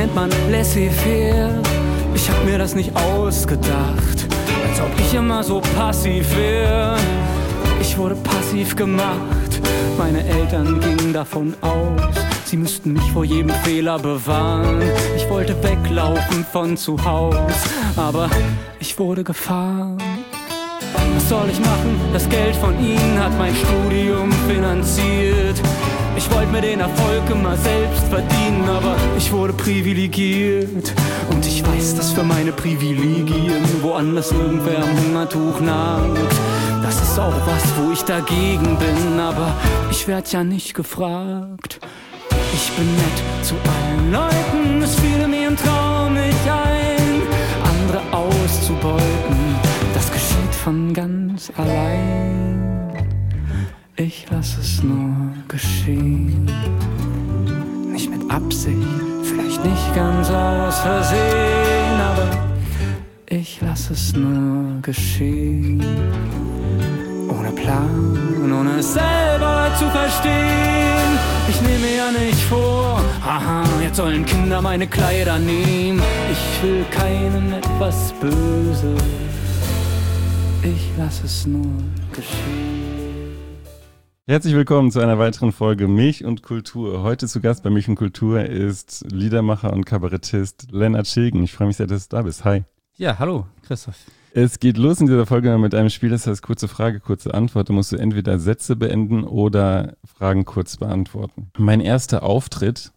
nennt man laissez-faire. Ich hab mir das nicht ausgedacht, als ob ich immer so passiv wär. Ich wurde passiv gemacht, meine Eltern gingen davon aus, sie müssten mich vor jedem Fehler bewahren. Ich wollte weglaufen von zu Haus, aber ich wurde gefahren. Was soll ich machen? Das Geld von ihnen hat mein Studium finanziert. Ich wollte mir den Erfolg immer selbst verdienen, aber ich wurde privilegiert. Und ich weiß, dass für meine Privilegien woanders irgendwer am Hungertuch nagt. Das ist auch was, wo ich dagegen bin, aber ich werd ja nicht gefragt. Ich bin nett zu allen Leuten, es fiel mir im Traum nicht ein, andere auszubeuten, das geschieht von ganz allein. Ich lass es nur geschehen, nicht mit Absicht, vielleicht nicht ganz aus Versehen, aber ich lass es nur geschehen. Ohne Plan, ohne es selber zu verstehen. Ich nehme mir ja nicht vor, haha, jetzt sollen Kinder meine Kleider nehmen. Ich will keinem etwas Böses, ich lass es nur geschehen. Herzlich willkommen zu einer weiteren Folge Milch und Kultur. Heute zu Gast bei Milch und Kultur ist Liedermacher und Kabarettist Lennart Schilgen. Ich freue mich sehr, dass du da bist. Hi. Ja, hallo, Christoph. Es geht los in dieser Folge mit einem Spiel, das heißt kurze Frage, kurze Antwort. Da musst du entweder Sätze beenden oder Fragen kurz beantworten. Mein erster Auftritt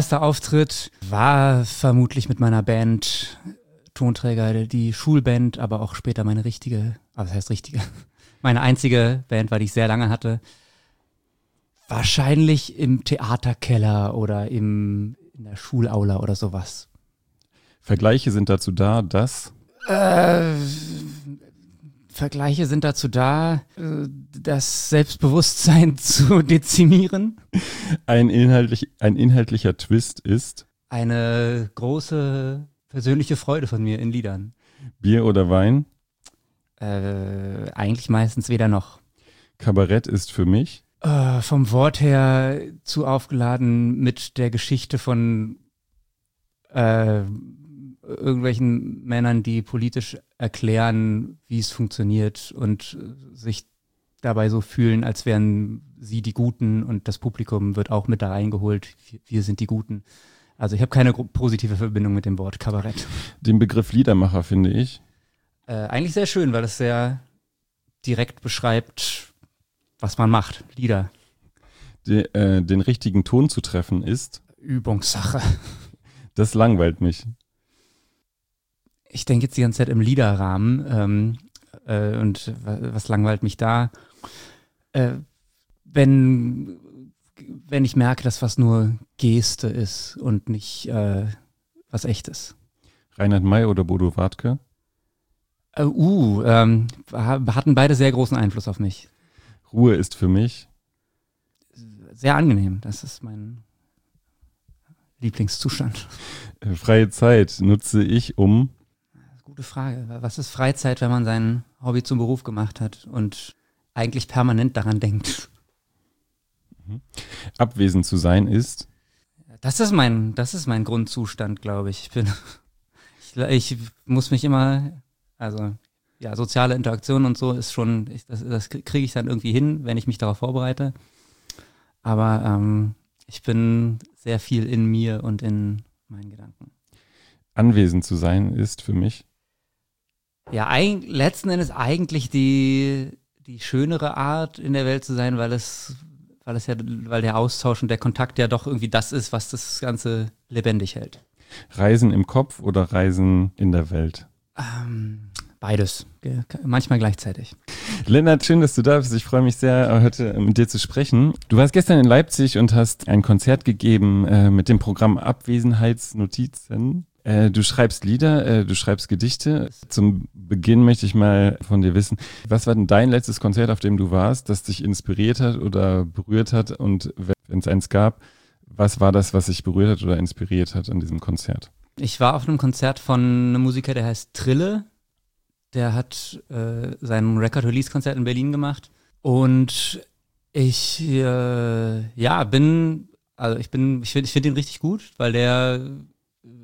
war vermutlich mit meiner Band Tonträger, die Schulband, aber auch später meine richtige, was heißt richtige? Meine einzige Band war, die ich sehr lange hatte. Wahrscheinlich im Theaterkeller oder in der Schulaula oder sowas. Vergleiche sind dazu da, dass... Vergleiche sind dazu da, das Selbstbewusstsein zu dezimieren. Ein inhaltlicher Twist ist... Eine große persönliche Freude von mir in Liedern. Bier oder Wein? Eigentlich meistens weder noch. Kabarett ist für mich... Vom Wort her zu aufgeladen mit der Geschichte von irgendwelchen Männern, die politisch erklären, wie es funktioniert und sich dabei so fühlen, als wären sie die Guten und das Publikum wird auch mit da reingeholt. Wir sind die Guten. Also ich habe keine positive Verbindung mit dem Wort Kabarett. Den Begriff Liedermacher finde ich eigentlich sehr schön, weil es sehr direkt beschreibt, was man macht. Lieder. Den richtigen Ton zu treffen ist... Übungssache. Das langweilt mich. Ich denke jetzt die ganze Zeit im Liederrahmen und was langweilt mich da? Wenn ich merke, dass was nur Geste ist und nicht was Echtes. Reinhard May oder Bodo Wartke? Hatten beide sehr großen Einfluss auf mich. Ruhe ist für mich? Sehr angenehm, das ist mein Lieblingszustand. Freie Zeit nutze ich um... Gute Frage. Was ist Freizeit, wenn man sein Hobby zum Beruf gemacht hat und eigentlich permanent daran denkt? Abwesend zu sein ist? Das ist mein Grundzustand, glaube ich. Ich muss mich immer, also ja, soziale Interaktion und so ist schon, das kriege ich dann irgendwie hin, wenn ich mich darauf vorbereite. Aber ich bin sehr viel in mir und in meinen Gedanken. Anwesend zu sein ist für mich? Ja, letzten Endes eigentlich die schönere Art in der Welt zu sein, weil der Austausch und der Kontakt ja doch irgendwie das ist, was das Ganze lebendig hält. Reisen im Kopf oder Reisen in der Welt? Beides, manchmal gleichzeitig. Lennart, schön, dass du da bist. Ich freue mich sehr, heute mit dir zu sprechen. Du warst gestern in Leipzig und hast ein Konzert gegeben mit dem Programm Abwesenheitsnotizen. Du schreibst Lieder, du schreibst Gedichte. Zum Beginn möchte ich mal von dir wissen, was war denn dein letztes Konzert, auf dem du warst, das dich inspiriert hat oder berührt hat? Und wenn es eins gab, was war das, was dich berührt hat oder inspiriert hat an diesem Konzert? Ich war auf einem Konzert von einem Musiker, der heißt Trille. Der hat sein Record-Release-Konzert in Berlin gemacht. Und ich finde ihn richtig gut, weil der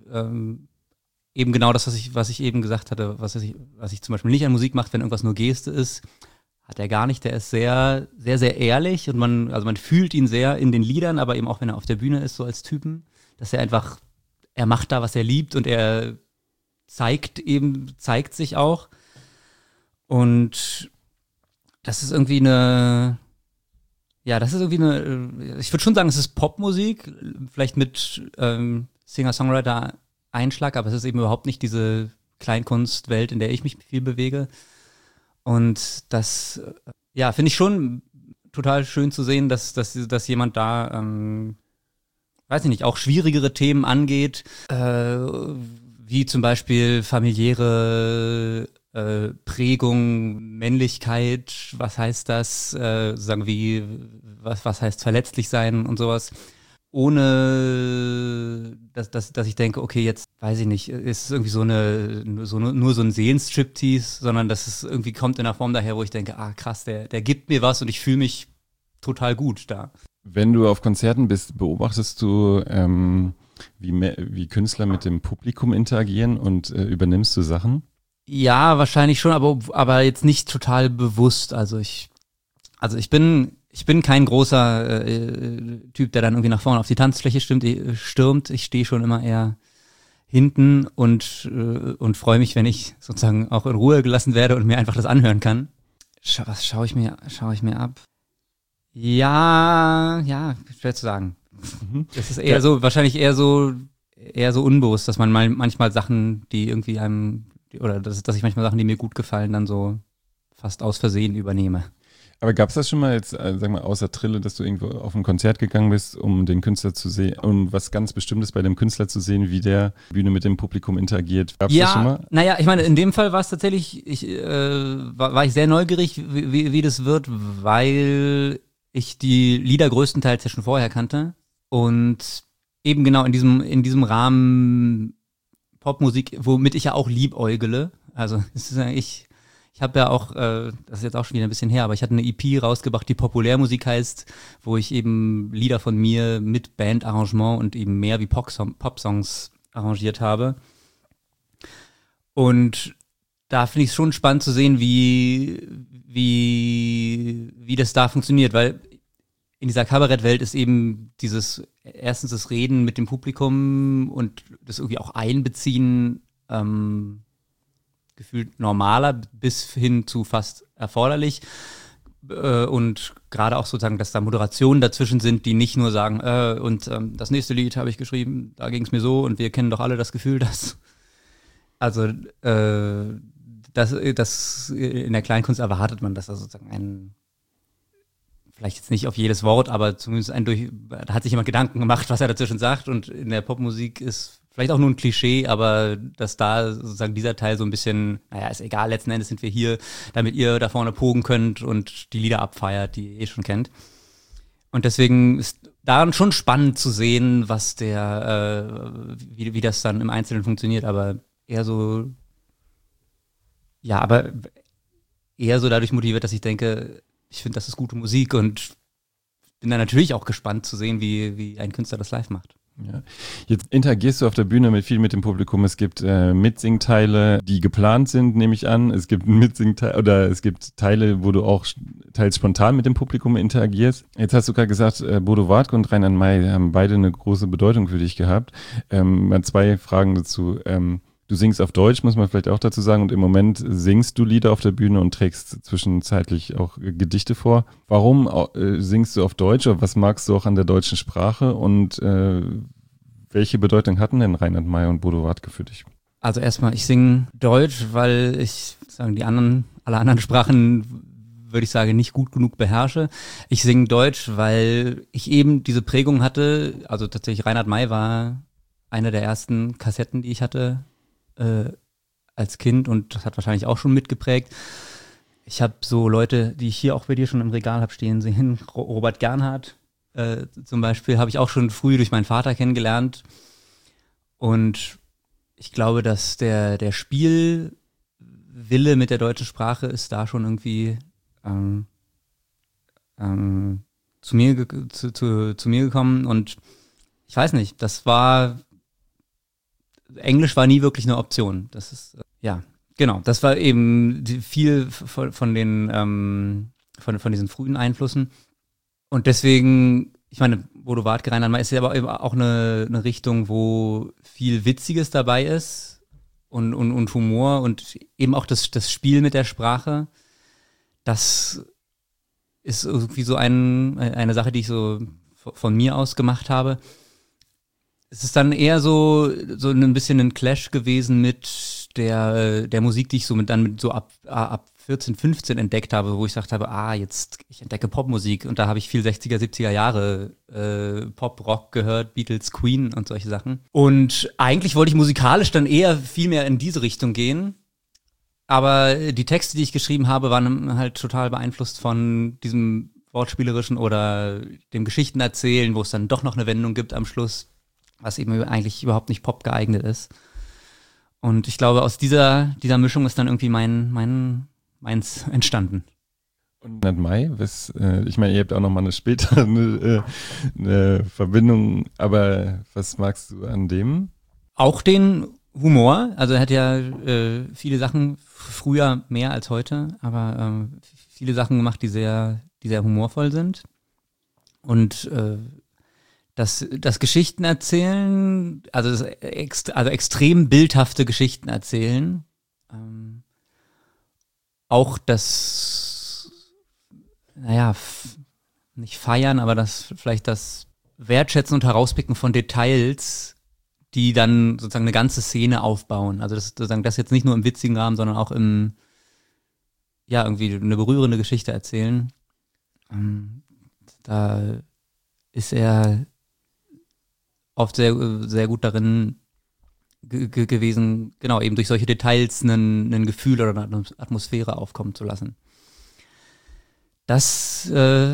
eben genau das, was ich eben gesagt hatte, was ich zum Beispiel nicht an Musik mache, wenn irgendwas nur Geste ist, hat er gar nicht. Der ist sehr, sehr, sehr ehrlich und man fühlt ihn sehr in den Liedern, aber eben auch, wenn er auf der Bühne ist, so als Typen, dass er macht da, was er liebt und er zeigt sich auch. Und das ist irgendwie ich würde schon sagen, es ist Popmusik, vielleicht mit Singer-Songwriter-Einschlag, aber es ist eben überhaupt nicht diese Kleinkunstwelt, in der ich mich viel bewege. Und das, finde ich schon total schön zu sehen, dass jemand da, weiß ich nicht, auch schwierigere Themen angeht, wie zum Beispiel familiäre Prägung, Männlichkeit, was heißt das, was heißt verletzlich sein und sowas, ohne dass ich denke, okay, jetzt weiß ich nicht, ist es irgendwie nur so ein Seelenstriptease, sondern dass es irgendwie kommt in einer Form daher, wo ich denke, krass, der gibt mir was und ich fühle mich total gut da. Wenn du auf Konzerten bist, beobachtest du, wie Künstler mit dem Publikum interagieren und übernimmst du Sachen? Ja, wahrscheinlich schon, aber jetzt nicht total bewusst. Also ich bin kein großer Typ, der dann irgendwie nach vorne auf die Tanzfläche stürmt. Ich stehe schon immer eher hinten und freue mich, wenn ich sozusagen auch in Ruhe gelassen werde und mir einfach das anhören kann. Was schaue ich mir ab? Ja, schwer zu sagen. Das ist wahrscheinlich eher so unbewusst, dass man manchmal Sachen, die irgendwie dass ich manchmal Sachen, die mir gut gefallen, dann so fast aus Versehen übernehme. Aber gab es das schon mal jetzt, sag mal, außer Trille, dass du irgendwo auf ein Konzert gegangen bist, um den Künstler zu sehen, um was ganz Bestimmtes bei dem Künstler zu sehen, wie der Bühne mit dem Publikum interagiert? Gab's das schon mal? Naja, ich meine, in dem Fall war es tatsächlich, war ich sehr neugierig, wie das wird, weil ich die Lieder größtenteils ja schon vorher kannte und eben genau in diesem Rahmen Popmusik, womit ich ja auch liebäugele. Also es ist ich habe ja auch, das ist jetzt auch schon wieder ein bisschen her, aber ich hatte eine EP rausgebracht, die Populärmusik heißt, wo ich eben Lieder von mir mit Bandarrangement und eben mehr wie Popsongs arrangiert habe. Und da finde ich es schon spannend zu sehen, wie das da funktioniert, weil in dieser Kabarettwelt ist eben erstens das Reden mit dem Publikum und das irgendwie auch Einbeziehen gefühlt normaler bis hin zu fast erforderlich. Und gerade auch sozusagen, dass da Moderationen dazwischen sind, die nicht nur sagen, das nächste Lied habe ich geschrieben, da ging es mir so und wir kennen doch alle das Gefühl, dass das in der Kleinkunst erwartet man, dass da sozusagen vielleicht jetzt nicht auf jedes Wort, aber zumindest da hat sich jemand Gedanken gemacht, was er dazwischen sagt, und in der Popmusik ist vielleicht auch nur ein Klischee, aber dass da sozusagen dieser Teil so ein bisschen, ist egal, letzten Endes sind wir hier, damit ihr da vorne pogen könnt und die Lieder abfeiert, die ihr schon kennt. Und deswegen ist daran schon spannend zu sehen, was wie das dann im Einzelnen funktioniert, aber eher so dadurch motiviert, dass ich denke, ich finde, das ist gute Musik und bin dann natürlich auch gespannt zu sehen, wie ein Künstler das live macht. Ja. Jetzt interagierst du auf der Bühne viel mit dem Publikum. Es gibt Mitsingteile, die geplant sind, nehme ich an. Es gibt es gibt Teile, wo du auch teils spontan mit dem Publikum interagierst. Jetzt hast du gerade gesagt, Bodo Wartke und Reinhard May haben beide eine große Bedeutung für dich gehabt. Mal 2 Fragen dazu. Du singst auf Deutsch, muss man vielleicht auch dazu sagen, und im Moment singst du Lieder auf der Bühne und trägst zwischenzeitlich auch Gedichte vor. Warum singst du auf Deutsch, oder was magst du auch an der deutschen Sprache, und welche Bedeutung hatten denn Reinhard May und Bodo Wartke für dich? Also erstmal, ich singe Deutsch, weil ich alle anderen Sprachen, würde ich sagen, nicht gut genug beherrsche. Ich singe Deutsch, weil ich eben diese Prägung hatte, also tatsächlich Reinhard May war eine der ersten Kassetten, die ich hatte, als Kind, und das hat wahrscheinlich auch schon mitgeprägt. Ich habe so Leute, die ich hier auch bei dir schon im Regal habe stehen sehen, Robert Gernhardt zum Beispiel, habe ich auch schon früh durch meinen Vater kennengelernt, und ich glaube, dass der Spielwille mit der deutschen Sprache ist da schon irgendwie zu mir gekommen, und ich weiß nicht, das war Englisch war nie wirklich eine Option. Das ist, ja, genau. Das war eben viel von den, von diesen frühen Einflüssen. Und deswegen, ich meine, Bodo Wartke, Reinhard May ist ja aber eben auch eine Richtung, wo viel Witziges dabei ist und Humor und eben auch das Spiel mit der Sprache. Das ist irgendwie so eine Sache, die ich so von mir aus gemacht habe. Es ist dann eher so ein bisschen ein Clash gewesen mit der Musik, die ich so ab 14, 15 entdeckt habe, wo ich gesagt habe, ich entdecke Popmusik und da habe ich viel 60er, 70er Jahre Pop, Rock gehört, Beatles, Queen und solche Sachen. Und eigentlich wollte ich musikalisch dann eher viel mehr in diese Richtung gehen. Aber die Texte, die ich geschrieben habe, waren halt total beeinflusst von diesem Wortspielerischen oder dem Geschichtenerzählen, wo es dann doch noch eine Wendung gibt am Schluss, was eben eigentlich überhaupt nicht Pop geeignet ist. Und ich glaube, aus dieser Mischung ist dann irgendwie meins entstanden. Und Reinhard May, ich meine, ihr habt auch noch mal eine Verbindung, aber was magst du an dem? Auch den Humor, also er hat ja viele Sachen, früher mehr als heute, aber viele Sachen gemacht, die sehr humorvoll sind. Und das Geschichten erzählen, also extrem bildhafte Geschichten erzählen, auch das, nicht feiern, aber vielleicht das Wertschätzen und Herauspicken von Details, die dann sozusagen eine ganze Szene aufbauen. Also das jetzt nicht nur im witzigen Rahmen, sondern auch irgendwie eine berührende Geschichte erzählen. Da ist er oft sehr, sehr gut darin gewesen, genau, eben durch solche Details ein Gefühl oder eine Atmosphäre aufkommen zu lassen. Das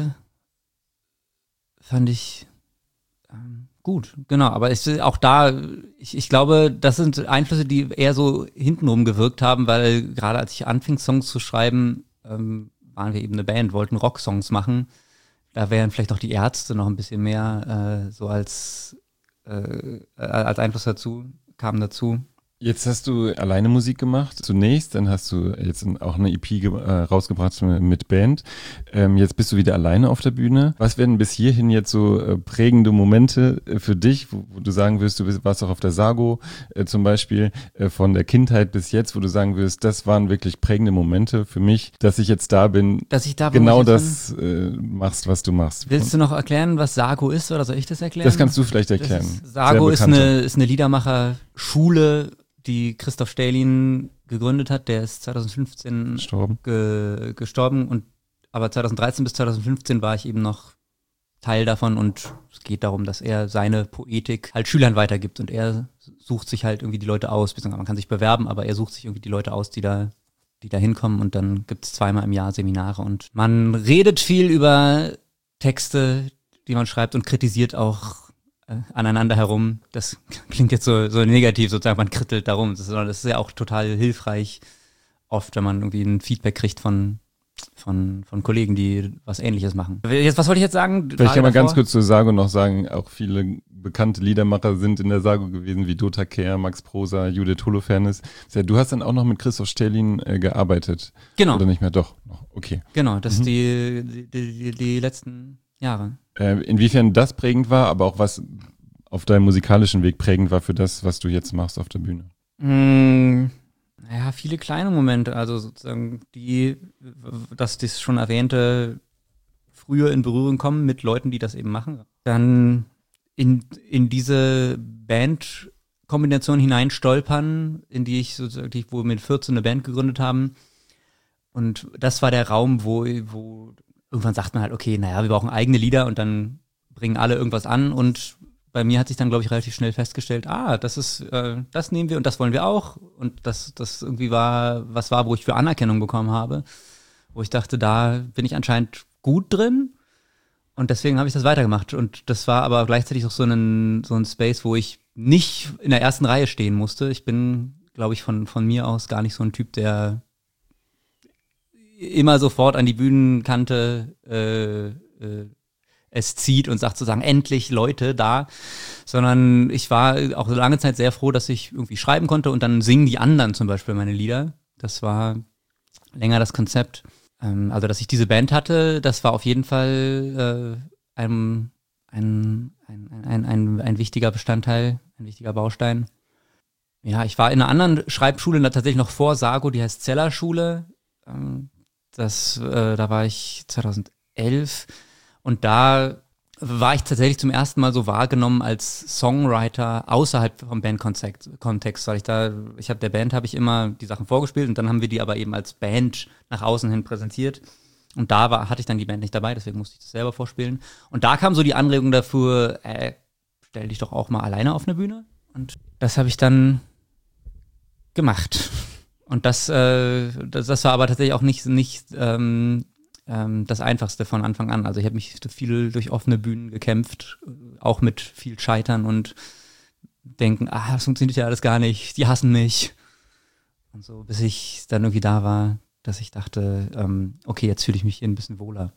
fand ich gut, genau, aber auch da, ich glaube, das sind Einflüsse, die eher so hintenrum gewirkt haben, weil gerade als ich anfing, Songs zu schreiben, waren wir eben eine Band, wollten Rocksongs machen. Da wären vielleicht auch die Ärzte noch ein bisschen mehr so als Einfluss kam dazu. Jetzt hast du alleine Musik gemacht, zunächst, dann hast du jetzt auch eine EP rausgebracht mit Band. Jetzt bist du wieder alleine auf der Bühne. Was werden bis hierhin jetzt so prägende Momente für dich, wo du sagen wirst, du warst auch auf der Sago zum Beispiel, von der Kindheit bis jetzt, wo du sagen wirst, das waren wirklich prägende Momente für mich, dass ich jetzt da bin, genau das machst, was du machst. Willst du noch erklären, was Sago ist, oder soll ich das erklären? Das kannst du vielleicht erklären. Sago ist eine Liedermacher-Schule, die Christoph Stählin gegründet hat. Der ist 2015 gestorben. Aber 2013 bis 2015 war ich eben noch Teil davon und es geht darum, dass er seine Poetik halt Schülern weitergibt und er sucht sich halt irgendwie die Leute aus, beziehungsweise man kann sich bewerben, aber er sucht sich irgendwie die Leute aus, die da hinkommen und dann gibt es 2-mal im Jahr Seminare und man redet viel über Texte, die man schreibt und kritisiert auch aneinander herum. Das klingt jetzt so negativ, sozusagen, man krittelt darum. Das ist ja auch total hilfreich, oft, wenn man irgendwie ein Feedback kriegt von Kollegen, die was Ähnliches machen. Was wollte ich jetzt sagen? Vielleicht kann man ganz kurz zur Sago noch sagen, auch viele bekannte Liedermacher sind in der Sago gewesen, wie Dota Kehr, Max Prosa, Judith Holofernes. Du hast dann auch noch mit Christoph Stählin gearbeitet. Genau. Oder nicht mehr? Doch, noch. Okay. Genau, das ist die letzten Jahre. Inwiefern das prägend war, aber auch was auf deinem musikalischen Weg prägend war für das, was du jetzt machst auf der Bühne? Naja, viele kleine Momente, also sozusagen das schon erwähnte, früher in Berührung kommen mit Leuten, die das eben machen. Dann in diese Bandkombination hineinstolpern, in die wo wir mit 14 eine Band gegründet haben. Und das war der Raum, wo irgendwann sagt man halt, okay, naja, wir brauchen eigene Lieder und dann bringen alle irgendwas an und bei mir hat sich dann, glaube ich, relativ schnell festgestellt, das nehmen wir und das wollen wir auch und das irgendwie wo ich für Anerkennung bekommen habe, wo ich dachte, da bin ich anscheinend gut drin und deswegen habe ich das weitergemacht und das war aber gleichzeitig auch so ein Space, wo ich nicht in der ersten Reihe stehen musste. Ich bin, glaube ich, von mir aus gar nicht so ein Typ, der immer sofort an die Bühnenkante es zieht und sagt sozusagen, endlich Leute da, sondern ich war auch so lange Zeit sehr froh, dass ich irgendwie schreiben konnte und dann singen die anderen zum Beispiel meine Lieder. Das war länger das Konzept. Also, dass ich diese Band hatte, das war auf jeden Fall ein wichtiger Bestandteil, ein wichtiger Baustein. Ja, ich war in einer anderen Schreibschule, tatsächlich noch vor Sago, die heißt Zellerschule. Da war ich 2011 und da war ich tatsächlich zum ersten Mal so wahrgenommen als Songwriter außerhalb vom Bandkontext, weil der Band habe ich immer die Sachen vorgespielt und dann haben wir die aber eben als Band nach außen hin präsentiert. Und da hatte ich dann die Band nicht dabei, deswegen musste ich das selber vorspielen. Und da kam so die Anregung dafür, stell dich doch auch mal alleine auf eine Bühne. Und das habe ich dann gemacht. Und das war aber tatsächlich auch nicht das Einfachste von Anfang an. Also ich habe mich viel durch offene Bühnen gekämpft, auch mit viel Scheitern und denken, das funktioniert ja alles gar nicht, die hassen mich. Und so, bis ich dann irgendwie da war, dass ich dachte, okay, jetzt fühle ich mich hier ein bisschen wohler.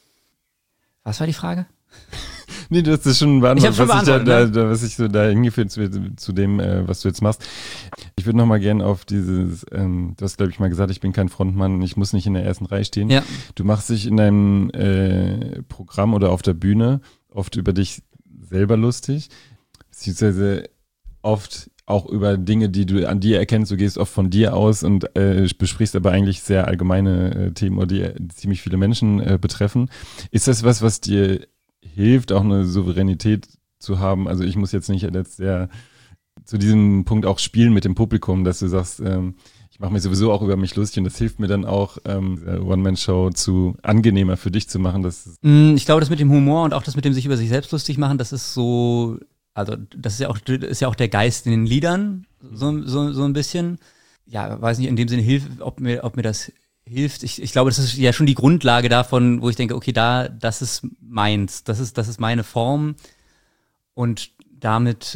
Was war die Frage? Nee, du hast es schon beantwortet, was ich so da hingeführt zu dem, was du jetzt machst. Ich würde nochmal gerne auf dieses, du hast, glaube ich, mal gesagt, ich bin kein Frontmann, ich muss nicht in der ersten Reihe stehen. Ja. Du machst dich in deinem Programm oder auf der Bühne oft über dich selber lustig, beziehungsweise oft auch über Dinge, die du an dir erkennst. Du gehst oft von dir aus und besprichst aber eigentlich sehr allgemeine Themen, oder die ziemlich viele Menschen betreffen. Ist das was dir hilft, auch eine Souveränität zu haben? Also ich muss jetzt nicht zu diesem Punkt auch spielen mit dem Publikum, dass du sagst, ich mache mich sowieso auch über mich lustig und das hilft mir dann auch, One-Man-Show angenehmer für dich zu machen. Ich glaube, das mit dem Humor und auch das mit dem sich über sich selbst lustig machen, das ist so, also das ist ja auch der Geist in den Liedern, so ein bisschen. Ja, weiß nicht, in dem Sinne ob mir das hilft. Ich glaube, das ist ja schon die Grundlage davon, wo ich denke, okay, das ist meins, das ist meine Form und damit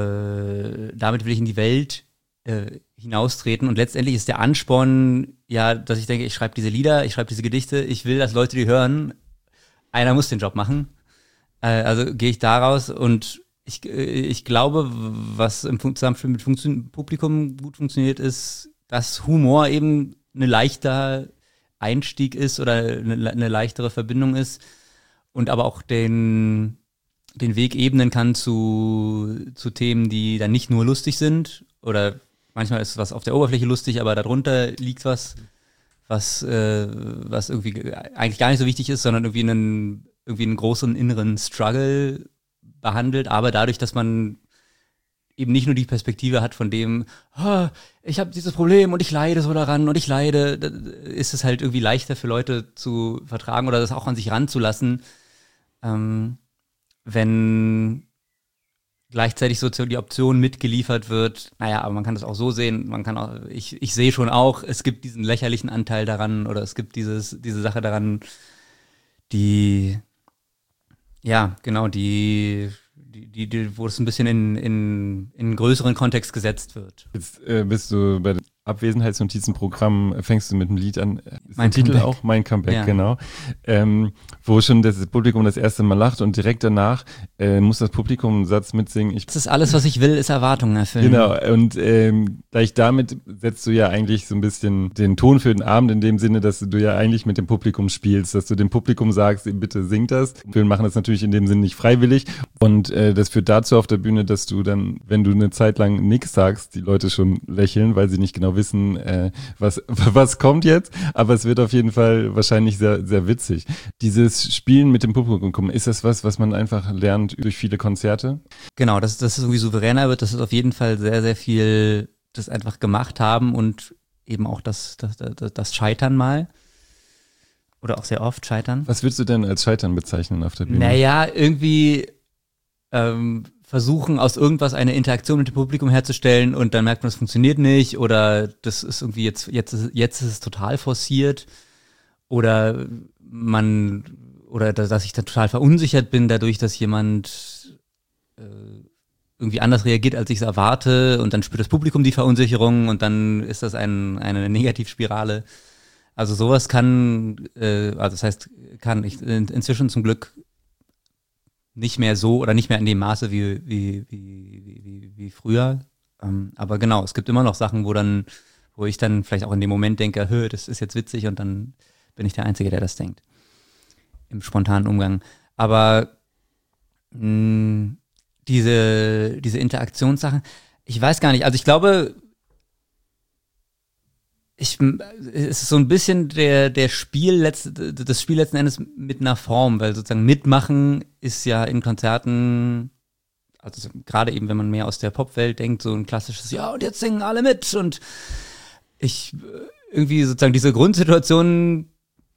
will ich in die Welt hinaustreten und letztendlich ist der Ansporn ja, dass ich denke, ich schreibe diese Lieder, ich schreibe diese Gedichte, ich will, dass Leute die hören, einer muss den Job machen, also gehe ich daraus und ich glaube, was im Zusammenspiel mit Publikum gut funktioniert, ist, dass Humor eben ein leichter Einstieg ist oder eine leichtere Verbindung ist und aber auch den Weg ebnen kann zu Themen, die dann nicht nur lustig sind oder manchmal ist was auf der Oberfläche lustig, aber darunter liegt was irgendwie eigentlich gar nicht so wichtig ist, sondern irgendwie einen großen inneren Struggle behandelt, aber dadurch, dass man eben nicht nur die Perspektive hat von dem, ich habe dieses Problem und ich leide so daran und ich leide, ist es halt irgendwie leichter für Leute zu vertragen oder das auch an sich ranzulassen, wenn gleichzeitig so die Option mitgeliefert wird, naja, aber man kann das auch so sehen, ich sehe schon auch, es gibt diesen lächerlichen Anteil daran oder es gibt diese Sache daran, die, ja, genau, wo es ein bisschen in einen größeren Kontext gesetzt wird. Jetzt bist du bei den Abwesenheitsnotizenprogramm, fängst du mit dem Lied an, ist Mein der Titel Comeback. auch, Mein Comeback, Ja. genau, wo schon das Publikum das erste Mal lacht und direkt danach muss das Publikum einen Satz mitsingen. Das ist alles, was ich will, ist Erwartungen erfüllen. Genau, und gleich damit setzt du ja eigentlich so ein bisschen den Ton für den Abend in dem Sinne, dass du ja eigentlich mit dem Publikum spielst, dass du dem Publikum sagst, bitte singt das. Wir machen das natürlich in dem Sinn nicht freiwillig und das führt dazu auf der Bühne, dass du dann, wenn du eine Zeit lang nichts sagst, die Leute schon lächeln, weil sie nicht genau wissen, was kommt jetzt, aber es wird auf jeden Fall wahrscheinlich sehr, sehr witzig. Dieses Spielen mit dem Publikum, ist das was man einfach lernt durch viele Konzerte? Genau, dass es irgendwie souveräner wird, das ist auf jeden Fall sehr, sehr viel das einfach gemacht haben und eben auch das Scheitern mal. Oder auch sehr oft scheitern. Was würdest du denn als Scheitern bezeichnen auf der Bühne? Naja, irgendwie versuchen, aus irgendwas eine Interaktion mit dem Publikum herzustellen und dann merkt man, das funktioniert nicht oder das ist irgendwie jetzt ist es total forciert oder dass ich dann total verunsichert bin dadurch, dass jemand irgendwie anders reagiert, als ich es erwarte und dann spürt das Publikum die Verunsicherung und dann ist das eine Negativspirale. Also sowas kann ich inzwischen zum Glück nicht mehr so oder nicht mehr in dem Maße wie früher. Aber genau, es gibt immer noch Sachen, wo ich dann vielleicht auch in dem Moment denke, das ist jetzt witzig und dann bin ich der Einzige, der das denkt. Im spontanen Umgang. Aber diese Interaktionssachen, ich weiß gar nicht, also ich glaube, es ist so ein bisschen das Spiel letzten Endes mit einer Form, weil sozusagen mitmachen ist ja in Konzerten, also gerade eben, wenn man mehr aus der Popwelt denkt, so ein klassisches, ja, und jetzt singen alle mit und irgendwie sozusagen diese Grundsituation,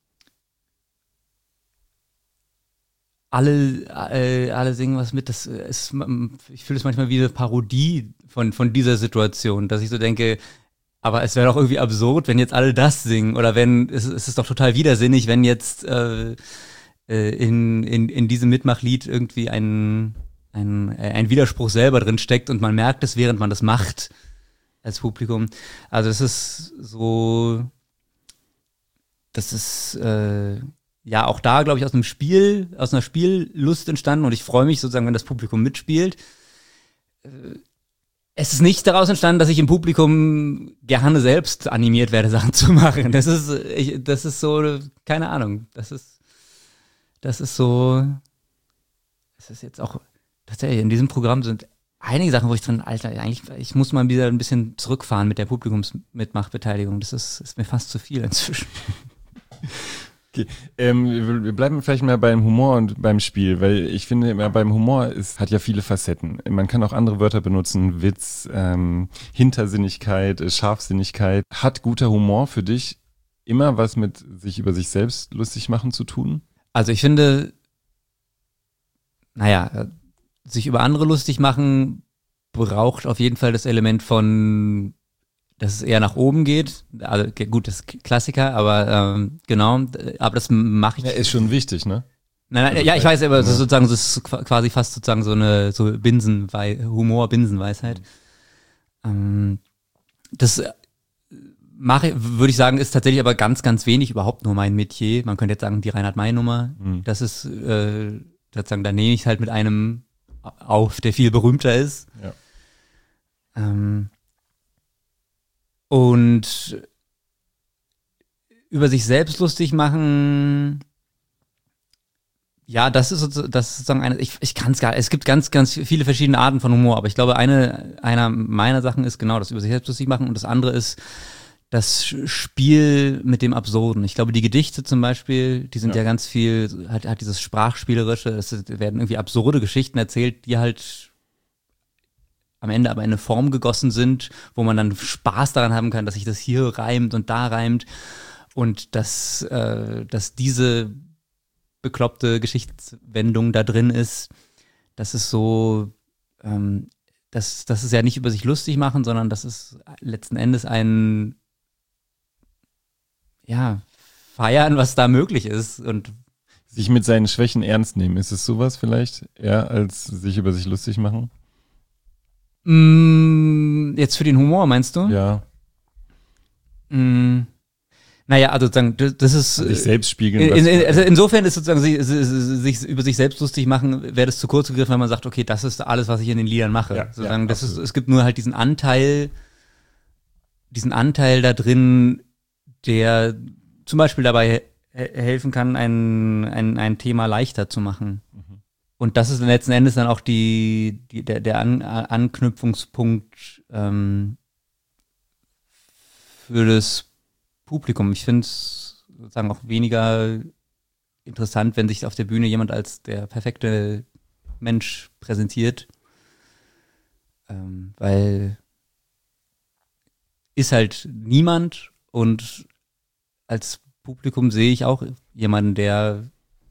alle singen was mit, ich fühle es manchmal wie eine Parodie von dieser Situation, dass ich so denke, aber es wäre doch irgendwie absurd, wenn jetzt alle das singen oder es ist doch total widersinnig, wenn jetzt in diesem Mitmachlied irgendwie ein Widerspruch selber drin steckt und man merkt es, während man das macht als Publikum. Also das ist ja auch da, glaube ich, aus einer Spiellust entstanden und ich freue mich sozusagen, wenn das Publikum mitspielt. Es ist nicht daraus entstanden, dass ich im Publikum gerne selbst animiert werde, Sachen zu machen. Das ist so, keine Ahnung. Das ist jetzt auch, tatsächlich, in diesem Programm sind einige Sachen, wo ich drin, Alter, eigentlich, ich muss mal wieder ein bisschen zurückfahren mit der Publikumsmitmachbeteiligung. Das ist mir fast zu viel inzwischen. Okay. Wir bleiben vielleicht mal beim Humor und beim Spiel, weil ich finde, beim Humor hat ja viele Facetten. Man kann auch andere Wörter benutzen, Witz, Hintersinnigkeit, Scharfsinnigkeit. Hat guter Humor für dich immer was mit sich über sich selbst lustig machen zu tun? Also ich finde, sich über andere lustig machen braucht auf jeden Fall das Element von, dass es eher nach oben geht. Also gut, das ist Klassiker, aber genau, aber das mache ich. Ja, ist schon wichtig, ne? Nein, ja, ich weiß, aber das ist sozusagen, das ist quasi fast sozusagen so eine Humor-Binsenweisheit. Das würde ich sagen, ist tatsächlich aber ganz, ganz wenig überhaupt nur mein Metier. Man könnte jetzt sagen, die Reinhard-May-Nummer, das ist sozusagen, da nehme ich es halt mit einem auf, der viel berühmter ist. Ja. Und über sich selbst lustig machen, ja, das ist sozusagen ich kann es gar nicht, es gibt ganz, ganz viele verschiedene Arten von Humor, aber ich glaube, einer meiner Sachen ist genau das über sich selbst lustig machen und das andere ist das Spiel mit dem Absurden. Ich glaube, die Gedichte zum Beispiel, die sind ja ganz viel, hat dieses Sprachspielerische, es werden irgendwie absurde Geschichten erzählt, die halt am Ende aber in eine Form gegossen sind, wo man dann Spaß daran haben kann, dass sich das hier reimt und da reimt und dass diese bekloppte Geschichtswendung da drin ist. Das ist so, das ist ja nicht über sich lustig machen, sondern das ist letzten Endes ein Feiern, was da möglich ist und sich mit seinen Schwächen ernst nehmen. Ist es sowas vielleicht eher als sich über sich lustig machen? Jetzt für den Humor, meinst du? Ja. Naja, also sozusagen, das ist. Sich selbst spiegeln. Also insofern ist sozusagen, sich über sich selbst lustig machen, wäre das zu kurz gegriffen, wenn man sagt, okay, das ist alles, was ich in den Liedern mache. Ja, sozusagen, es gibt nur halt diesen Anteil da drin, der zum Beispiel dabei helfen kann, ein Thema leichter zu machen. Mhm. Und das ist letzten Endes dann auch der Anknüpfungspunkt für das Publikum. Ich finde es sozusagen auch weniger interessant, wenn sich auf der Bühne jemand als der perfekte Mensch präsentiert, weil ist halt niemand und als Publikum sehe ich auch jemanden, der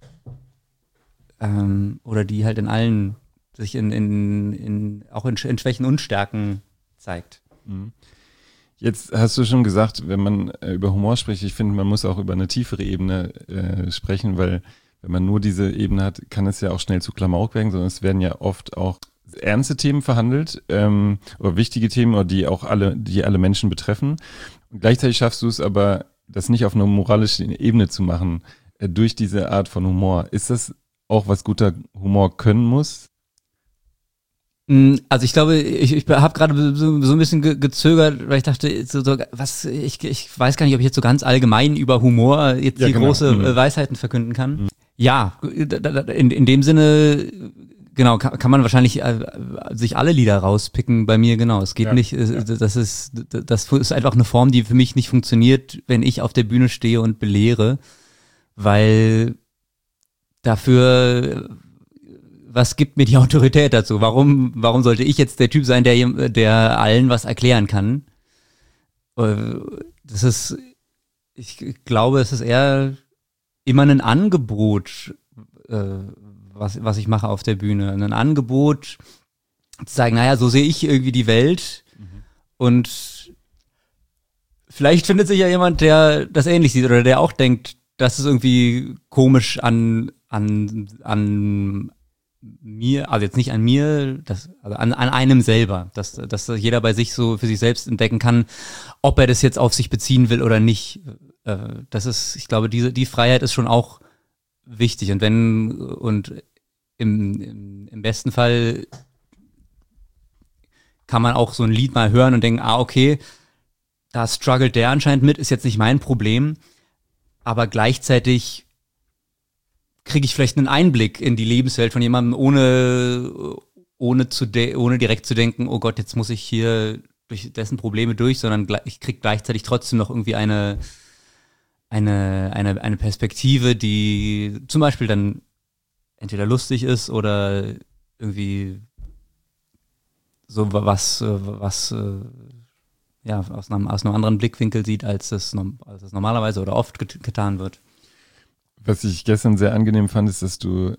oder die halt in allen sich auch in Schwächen und Stärken zeigt. Mhm. Jetzt hast du schon gesagt, wenn man über Humor spricht, ich finde, man muss auch über eine tiefere Ebene sprechen, weil wenn man nur diese Ebene hat, kann es ja auch schnell zu Klamauk werden, sondern es werden ja oft auch ernste Themen verhandelt oder wichtige Themen, oder die alle Menschen betreffen. Und gleichzeitig schaffst du es aber, das nicht auf einer moralischen Ebene zu machen, durch diese Art von Humor. Ist das auch, was guter Humor können muss? Also ich glaube, ich habe gerade so ein bisschen gezögert, weil ich dachte, ich weiß gar nicht, ob ich jetzt so ganz allgemein über Humor jetzt hier große Weisheiten verkünden kann. Ja, in dem Sinne, genau, kann man wahrscheinlich sich alle Lieder rauspicken bei mir, genau. Es geht nicht, das ist einfach eine Form, die für mich nicht funktioniert, wenn ich auf der Bühne stehe und belehre, weil dafür, was gibt mir die Autorität dazu? Warum sollte ich jetzt der Typ sein, der allen was erklären kann? Ich glaube, es ist eher immer ein Angebot, was ich mache auf der Bühne. Ein Angebot zu sagen, naja, so sehe ich irgendwie die Welt und vielleicht findet sich ja jemand, der das ähnlich sieht oder der auch denkt, das ist irgendwie komisch an mir, also jetzt nicht an mir, also an einem selber, dass jeder bei sich so für sich selbst entdecken kann, ob er das jetzt auf sich beziehen will oder nicht. Ich glaube, die Freiheit ist schon auch wichtig und im besten Fall kann man auch so ein Lied mal hören und denken, okay, da struggelt der anscheinend mit, ist jetzt nicht mein Problem, aber gleichzeitig kriege ich vielleicht einen Einblick in die Lebenswelt von jemandem, ohne direkt zu denken, oh Gott, jetzt muss ich hier durch dessen Probleme durch, sondern ich kriege gleichzeitig trotzdem noch irgendwie eine Perspektive, die zum Beispiel dann entweder lustig ist oder irgendwie so was aus einem anderen Blickwinkel sieht, als es normalerweise oder oft getan wird. Was ich gestern sehr angenehm fand, ist, dass du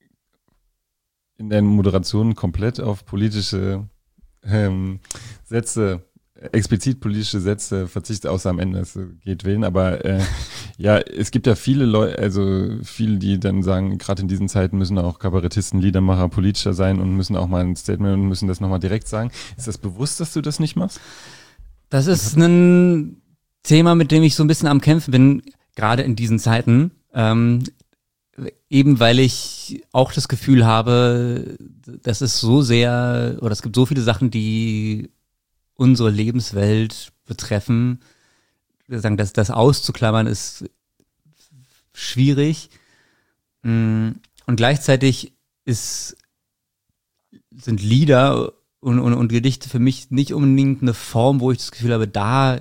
in deinen Moderationen komplett auf politische Sätze, explizit politische Sätze verzichtet, außer am Ende, es geht wählen, aber es gibt ja viele Leute, also viele, die dann sagen, gerade in diesen Zeiten müssen auch Kabarettisten, Liedermacher politischer sein und müssen auch mal ein Statement und müssen das nochmal direkt sagen. Ist das bewusst, dass du das nicht machst? Das ist ein Thema, mit dem ich so ein bisschen am Kämpfen bin, gerade in diesen Zeiten. Eben weil ich auch das Gefühl habe, das ist so sehr, oder es gibt so viele Sachen, die unsere Lebenswelt betreffen. Sagen, das auszuklammern ist schwierig. Und gleichzeitig sind Lieder und Gedichte für mich nicht unbedingt eine Form, wo ich das Gefühl habe, da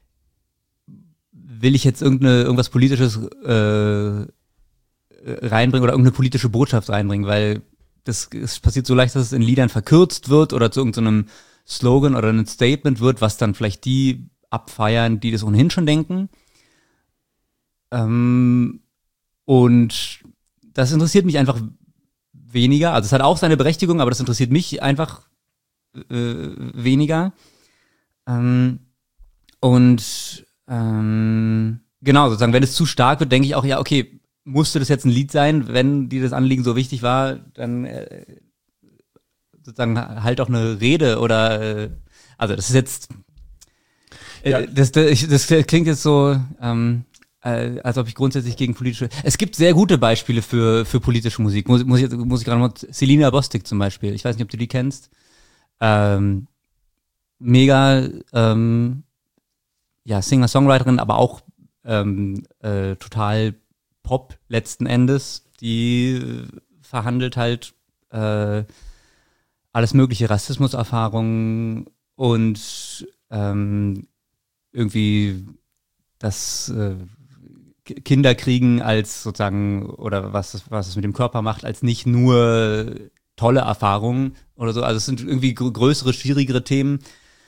will ich jetzt irgendwas Politisches reinbringen oder irgendeine politische Botschaft reinbringen, weil es passiert so leicht, dass es in Liedern verkürzt wird oder zu irgendeinem Slogan oder ein Statement wird, was dann vielleicht die abfeiern, die das ohnehin schon denken. Und das interessiert mich einfach weniger. Also es hat auch seine Berechtigung, aber das interessiert mich einfach weniger. Genau, sozusagen, wenn es zu stark wird, denke ich auch, ja, okay, musste das jetzt ein Lied sein, wenn dir das Anliegen so wichtig war, dann sozusagen halt auch eine Rede oder also das ist jetzt das klingt jetzt so als ob ich grundsätzlich gegen politische. Es gibt sehr gute Beispiele für politische Musik. Muss ich gerade mal Selina Bostik zum Beispiel. Ich weiß nicht, ob du die kennst. Mega Singer-Songwriterin, aber auch total Pop letzten Endes. Die verhandelt halt alles mögliche Rassismuserfahrungen und irgendwie das Kinderkriegen als sozusagen, oder was es mit dem Körper macht, als nicht nur tolle Erfahrungen oder so. Also es sind irgendwie größere, schwierigere Themen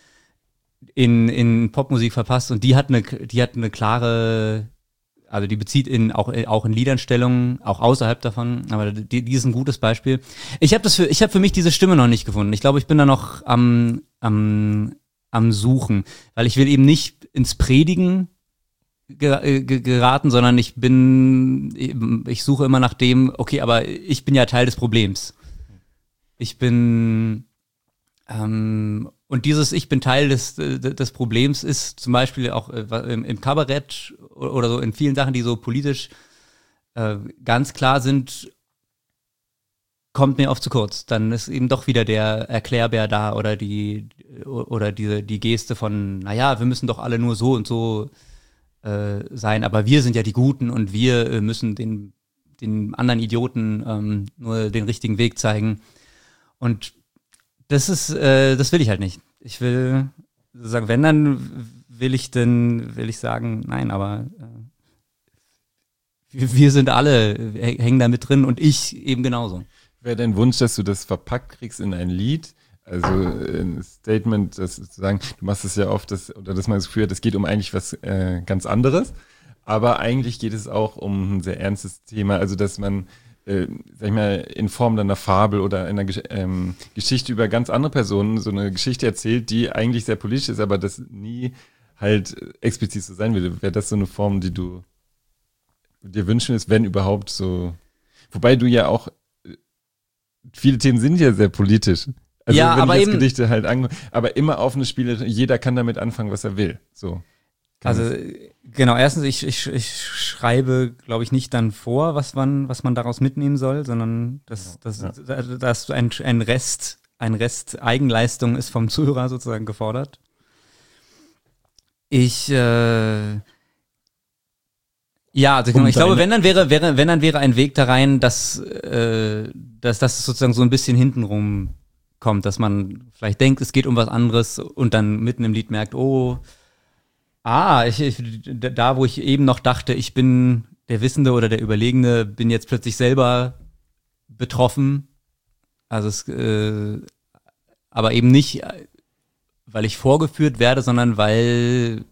in Popmusik verpasst und die hat eine klare, also die bezieht auch in Liedern Stellung, auch außerhalb davon, aber die ist ein gutes Beispiel. Ich habe für mich diese Stimme noch nicht gefunden. Ich glaube, ich bin da noch am Suchen, weil ich will eben nicht ins Predigen geraten, sondern ich suche immer nach dem, okay, aber ich bin ja Teil des Problems. Ich bin und dieses Ich bin Teil des Problems ist zum Beispiel auch im Kabarett oder so in vielen Sachen, die so politisch ganz klar sind, kommt mir oft zu kurz. Dann ist eben doch wieder der Erklärbär da oder die Geste von, naja, wir müssen doch alle nur so und so sein, aber wir sind ja die Guten und wir müssen den anderen Idioten nur den richtigen Weg zeigen. Und das will ich halt nicht. Ich will sagen, wenn, dann will ich sagen, nein, aber wir sind alle, hängen da mit drin und ich eben genauso. Wäre dein Wunsch, dass du das verpackt kriegst in ein Lied? Also ein Statement, das sozusagen, du machst es ja oft, dass man das Gefühl hat, es geht um eigentlich was ganz anderes, aber eigentlich geht es auch um ein sehr ernstes Thema, also dass man, sag ich mal, in Form einer Fabel oder einer Geschichte über ganz andere Personen so eine Geschichte erzählt, die eigentlich sehr politisch ist, aber das nie halt explizit so sein würde. Wäre das so eine Form, die du dir wünschen würdest, wenn überhaupt so, wobei du ja auch, viele Themen sind ja sehr politisch. Also ja, wenn aber ich jetzt eben, Gedichte halt aber immer offene Spiele, jeder kann damit anfangen, was er will. So. Also genau, erstens, ich schreibe, glaube ich, nicht dann vor, was man daraus mitnehmen soll, sondern dass ein Rest Eigenleistung ist vom Zuhörer sozusagen gefordert. Ja, also genau, ich glaube, wenn dann wäre ein Weg da rein, dass das sozusagen so ein bisschen hintenrum kommt, dass man vielleicht denkt, es geht um was anderes und dann mitten im Lied merkt, da wo ich eben noch dachte, ich bin der Wissende oder der Überlegene, bin jetzt plötzlich selber betroffen. Also aber eben nicht, weil ich vorgeführt werde, sondern weil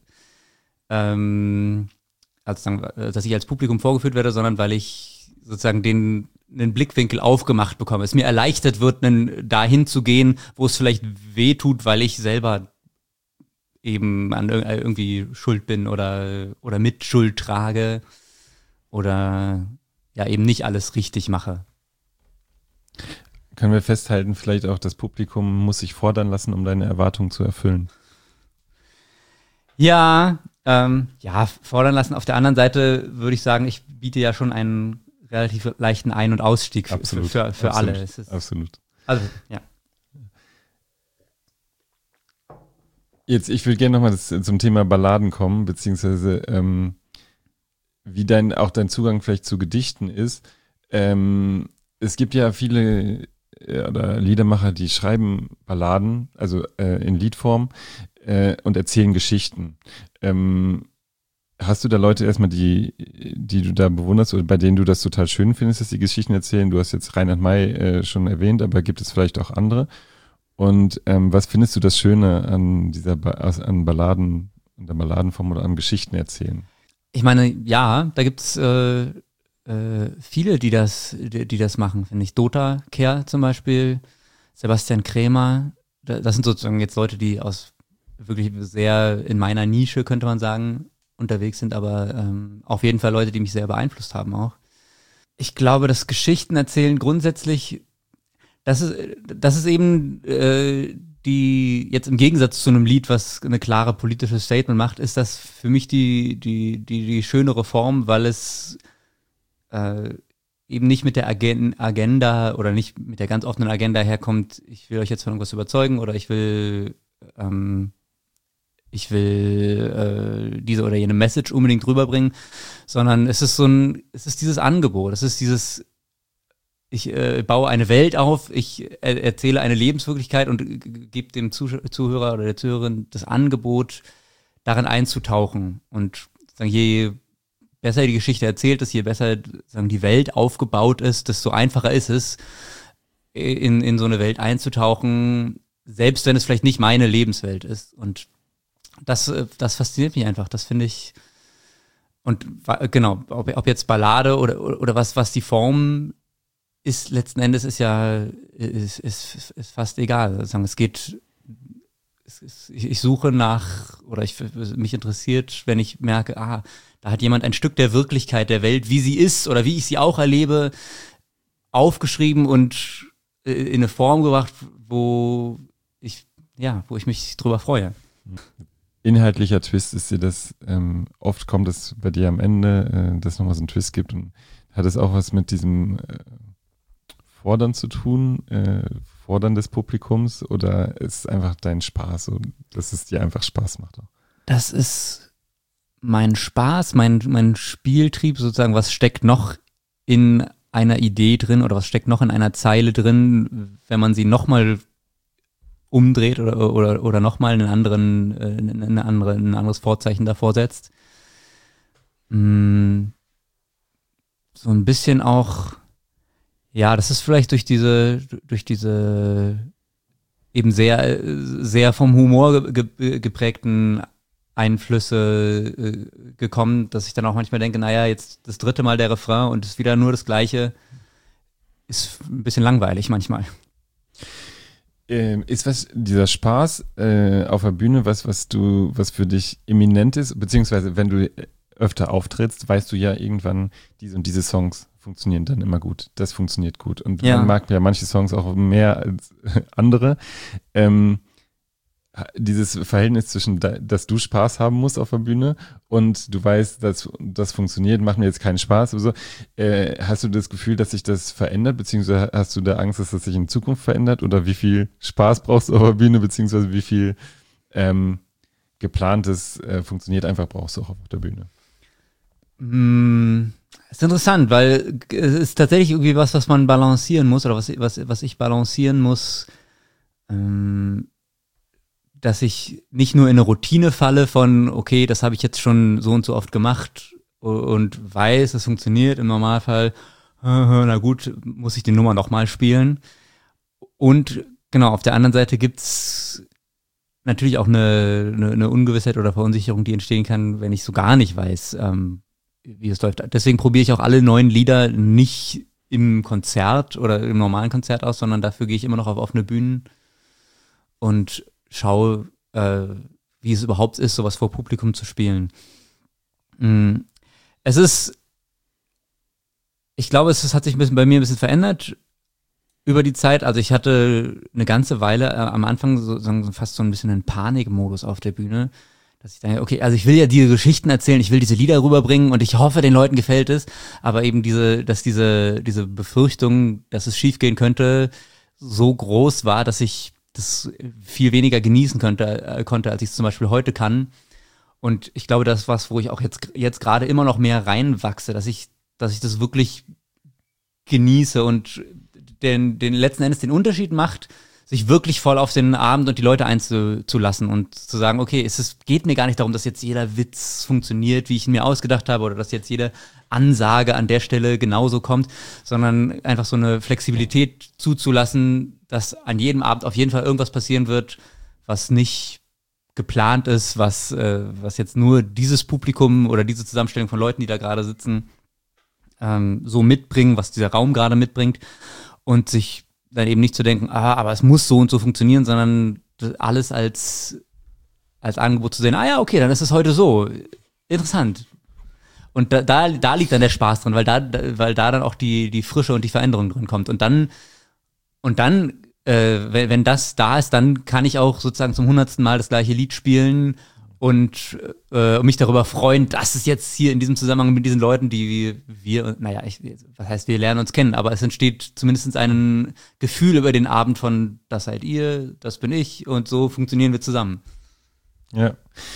dass ich als Publikum vorgeführt werde, sondern weil ich sozusagen einen Blickwinkel aufgemacht bekomme. Es mir erleichtert wird, dahin zu gehen, wo es vielleicht weh tut, weil ich selber eben an irgendwie schuld bin oder Mitschuld trage oder ja eben nicht alles richtig mache. Können wir festhalten, vielleicht auch das Publikum muss sich fordern lassen, um deine Erwartungen zu erfüllen? Ja, fordern lassen. Auf der anderen Seite würde ich sagen, ich biete ja schon einen relativ leichten Ein- und Ausstieg für alle. Absolut. Also, ja. Jetzt, ich will gerne nochmal zum Thema Balladen kommen, beziehungsweise wie dein Zugang vielleicht zu Gedichten ist. Es gibt ja viele oder Liedermacher, die schreiben Balladen, also in Liedform und erzählen Geschichten. Hast du da Leute erstmal, die du da bewunderst oder bei denen du das total schön findest, dass die Geschichten erzählen? Du hast jetzt Reinhard May schon erwähnt, aber gibt es vielleicht auch andere? Und was findest du das Schöne an an Balladen, an der Balladenform oder an Geschichten erzählen? Ich meine, ja, da gibt's viele, die das machen, finde ich. Dota Kehr zum Beispiel, Sebastian Krämer, das sind sozusagen jetzt Leute, die aus wirklich sehr in meiner Nische, könnte man sagen, unterwegs sind, aber auf jeden Fall Leute, die mich sehr beeinflusst haben auch. Ich glaube, das Geschichten erzählen grundsätzlich, das ist eben die jetzt im Gegensatz zu einem Lied, was eine klare politische Statement macht, ist das für mich die schönere Form, weil es eben nicht mit der Agenda oder nicht mit der ganz offenen Agenda herkommt, ich will euch jetzt von irgendwas überzeugen oder ich will diese oder jene Message unbedingt rüberbringen, sondern es ist dieses Angebot, es ist dieses, ich baue eine Welt auf, ich erzähle eine Lebenswirklichkeit und gebe dem Zuhörer oder der Zuhörerin das Angebot, darin einzutauchen. Und sagen, je besser die Geschichte erzählt ist, je besser die Welt aufgebaut ist, desto einfacher ist es, in so eine Welt einzutauchen, selbst wenn es vielleicht nicht meine Lebenswelt ist. Und das fasziniert mich einfach, das finde ich. Und genau, ob jetzt Ballade oder was die Form ist, letzten Endes ist fast egal. Ich suche nach, oder mich interessiert, wenn ich merke, da hat jemand ein Stück der Wirklichkeit der Welt, wie sie ist oder wie ich sie auch erlebe, aufgeschrieben und in eine Form gebracht, wo ich mich drüber freue. Inhaltlicher Twist ist dir das, oft kommt es bei dir am Ende, dass nochmal so einen Twist gibt und hat es auch was mit diesem Fordern zu tun, Fordern des Publikums, oder ist es einfach dein Spaß und dass es dir einfach Spaß macht? Das ist mein Spaß, mein Spieltrieb sozusagen, was steckt noch in einer Idee drin oder was steckt noch in einer Zeile drin, wenn man sie nochmal umdreht oder nochmal ein anderes Vorzeichen davor setzt. So ein bisschen auch, ja, das ist vielleicht durch diese eben sehr, sehr vom Humor geprägten Einflüsse gekommen, dass ich dann auch manchmal denke, naja, jetzt das 3. Mal der Refrain und es ist wieder nur das Gleiche, ist ein bisschen langweilig manchmal. Ist dieser Spaß auf der Bühne was für dich eminent ist, beziehungsweise wenn du öfter auftrittst, weißt du ja irgendwann, diese und diese Songs funktionieren dann immer gut. Das funktioniert gut. Und man mag ja manche Songs auch mehr als andere. Dieses Verhältnis zwischen, dass du Spaß haben musst auf der Bühne und du weißt, dass das funktioniert, macht mir jetzt keinen Spaß oder so. Hast du das Gefühl, dass sich das verändert, beziehungsweise hast du da Angst, dass das sich in Zukunft verändert? Oder wie viel Spaß brauchst du auf der Bühne, beziehungsweise wie viel geplantes funktioniert einfach brauchst du auch auf der Bühne? Ist interessant, weil es ist tatsächlich irgendwie was man balancieren muss oder was ich balancieren muss, dass ich nicht nur in eine Routine falle von, okay, das habe ich jetzt schon so und so oft gemacht und weiß, es funktioniert im Normalfall, na gut, muss ich die Nummer nochmal spielen. Und genau, auf der anderen Seite gibt's natürlich auch eine Ungewissheit oder Verunsicherung, die entstehen kann, wenn ich so gar nicht weiß, wie es läuft. Deswegen probiere ich auch alle neuen Lieder nicht im Konzert oder im normalen Konzert aus, sondern dafür gehe ich immer noch auf offene Bühnen und schaue, wie es überhaupt ist, sowas vor Publikum zu spielen. Ich glaube, es hat sich bei mir ein bisschen verändert über die Zeit. Also ich hatte eine ganze Weile am Anfang fast so ein bisschen einen Panikmodus auf der Bühne, dass ich denke, okay, also ich will ja diese Geschichten erzählen, ich will diese Lieder rüberbringen und ich hoffe, den Leuten gefällt es, aber eben diese Befürchtung, dass es schiefgehen könnte, so groß war, dass ich das viel weniger genießen konnte, als ich es zum Beispiel heute kann. Und ich glaube, das ist was, wo ich auch jetzt gerade immer noch mehr reinwachse, dass ich das wirklich genieße und den letzten Endes den Unterschied macht, sich wirklich voll auf den Abend und die Leute einzulassen und zu sagen, okay, geht mir gar nicht darum, dass jetzt jeder Witz funktioniert, wie ich ihn mir ausgedacht habe, oder dass jetzt jede Ansage an der Stelle genauso kommt, sondern einfach so eine Flexibilität zuzulassen, dass an jedem Abend auf jeden Fall irgendwas passieren wird, was nicht geplant ist, was jetzt nur dieses Publikum oder diese Zusammenstellung von Leuten, die da gerade sitzen, so mitbringen, was dieser Raum gerade mitbringt, und sich dann eben nicht zu denken, aber es muss so und so funktionieren, sondern alles als Angebot zu sehen, ja, okay, dann ist es heute so. Interessant. Und da liegt dann der Spaß drin, weil da dann auch die Frische und die Veränderung drin kommt. Und dann, wenn das da ist, dann kann ich auch sozusagen zum 100. Mal das gleiche Lied spielen und mich darüber freuen, dass es jetzt hier in diesem Zusammenhang mit diesen Leuten, die was heißt, wir lernen uns kennen, aber es entsteht zumindest ein Gefühl über den Abend von, das seid ihr, das bin ich, und so funktionieren wir zusammen. Ja.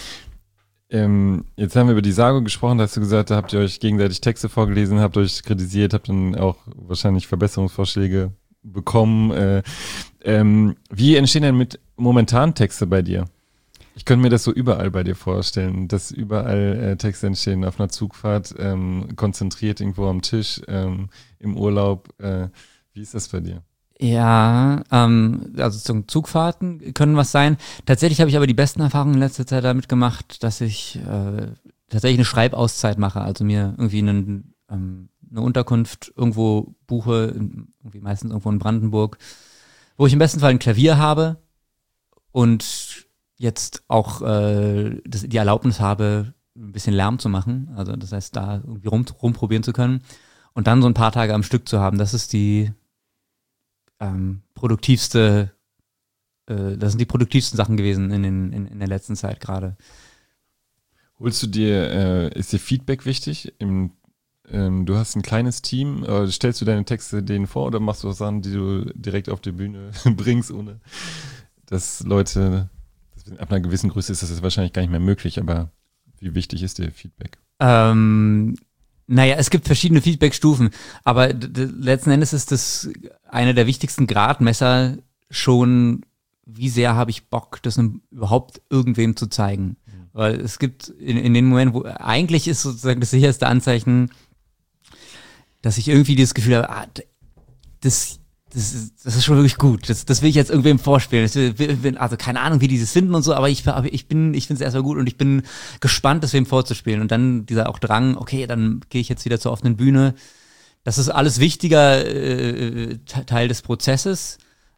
Jetzt haben wir über die Sago gesprochen, da hast du gesagt, da habt ihr euch gegenseitig Texte vorgelesen, habt euch kritisiert, habt dann auch wahrscheinlich Verbesserungsvorschläge bekommen. Wie entstehen denn momentan Texte bei dir? Ich könnte mir das so überall bei dir vorstellen, dass überall Texte entstehen, auf einer Zugfahrt, konzentriert irgendwo am Tisch, im Urlaub. Wie ist das bei dir? Ja, also zum Zugfahrten können was sein. Tatsächlich habe ich aber die besten Erfahrungen in letzter Zeit damit gemacht, dass ich tatsächlich eine Schreibauszeit mache, also mir irgendwie eine Unterkunft irgendwo buche, irgendwie meistens irgendwo in Brandenburg, wo ich im besten Fall ein Klavier habe und jetzt auch die Erlaubnis habe, ein bisschen Lärm zu machen, also das heißt, da irgendwie rumprobieren zu können und dann so ein paar Tage am Stück zu haben. Das ist die produktivste, das sind die produktivsten Sachen gewesen in der letzten Zeit gerade. Ist dir Feedback wichtig du hast ein kleines Team. Stellst du deine Texte denen vor oder machst du auch Sachen, die du direkt auf die Bühne bringst, ohne dass Leute, ab einer gewissen Größe ist das jetzt wahrscheinlich gar nicht mehr möglich, aber wie wichtig ist dir Feedback? Naja, es gibt verschiedene Feedback-Stufen, aber letzten Endes ist das eine der wichtigsten Gradmesser schon, wie sehr habe ich Bock, das überhaupt irgendwem zu zeigen. Weil es gibt in den Momenten, wo eigentlich ist sozusagen das sicherste Anzeichen, dass ich irgendwie das Gefühl habe, das ist schon wirklich gut. Das will ich jetzt irgendwem vorspielen. Also keine Ahnung, wie die das finden und so, aber ich finde es erstmal gut und ich bin gespannt, das wem vorzuspielen. Und dann dieser auch Drang, okay, dann gehe ich jetzt wieder zur offenen Bühne. Das ist alles wichtiger Teil des Prozesses.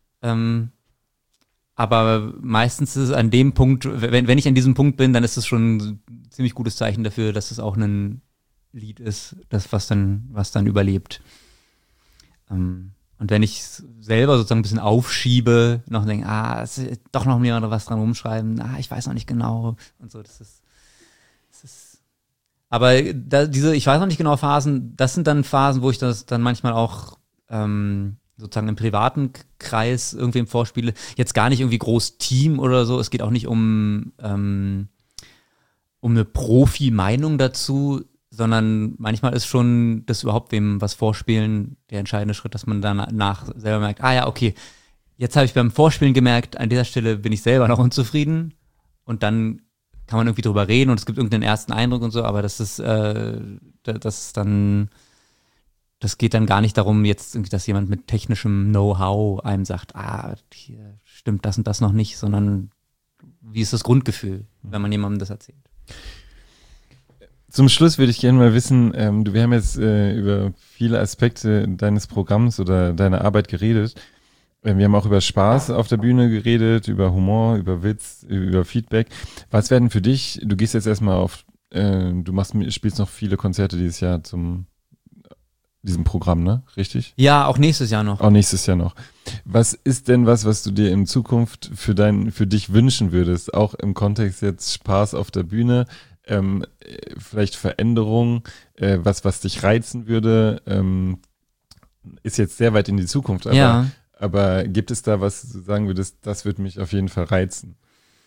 Aber meistens ist es an dem Punkt, wenn ich an diesem Punkt bin, dann ist es schon ein ziemlich gutes Zeichen dafür, dass es auch ein Lied ist, was dann überlebt. Und wenn ich selber sozusagen ein bisschen aufschiebe, noch denke, doch noch mehr oder was dran rumschreiben, ich weiß noch nicht genau und so, das ist aber diese, ich weiß noch nicht genau Phasen, das sind dann Phasen, wo ich das dann manchmal auch sozusagen im privaten Kreis irgendwem vorspiele. Jetzt gar nicht irgendwie groß Team oder so, es geht auch nicht um eine Profi-Meinung dazu, sondern manchmal ist schon das überhaupt wem was vorspielen der entscheidende Schritt, dass man danach selber merkt, okay, jetzt habe ich beim Vorspielen gemerkt, an dieser Stelle bin ich selber noch unzufrieden und dann kann man irgendwie drüber reden und es gibt irgendeinen ersten Eindruck und so, aber das geht dann gar nicht darum, jetzt irgendwie, dass jemand mit technischem Know-how einem sagt, hier stimmt das und das noch nicht, sondern wie ist das Grundgefühl, wenn man jemandem das erzählt. Zum Schluss würde ich gerne mal wissen, wir haben jetzt über viele Aspekte deines Programms oder deiner Arbeit geredet. Wir haben auch über Spaß auf der Bühne geredet, über Humor, über Witz, über Feedback. Was werden für dich, du gehst jetzt erstmal spielst noch viele Konzerte dieses Jahr diesem Programm, ne? Richtig? Ja, auch nächstes Jahr noch. Auch nächstes Jahr noch. Was ist denn was du dir in Zukunft für dich wünschen würdest? Auch im Kontext jetzt Spaß auf der Bühne, vielleicht Veränderung, was dich reizen würde, ist jetzt sehr weit in die Zukunft, aber gibt es da was, du sagen würdest, das würde mich auf jeden Fall reizen?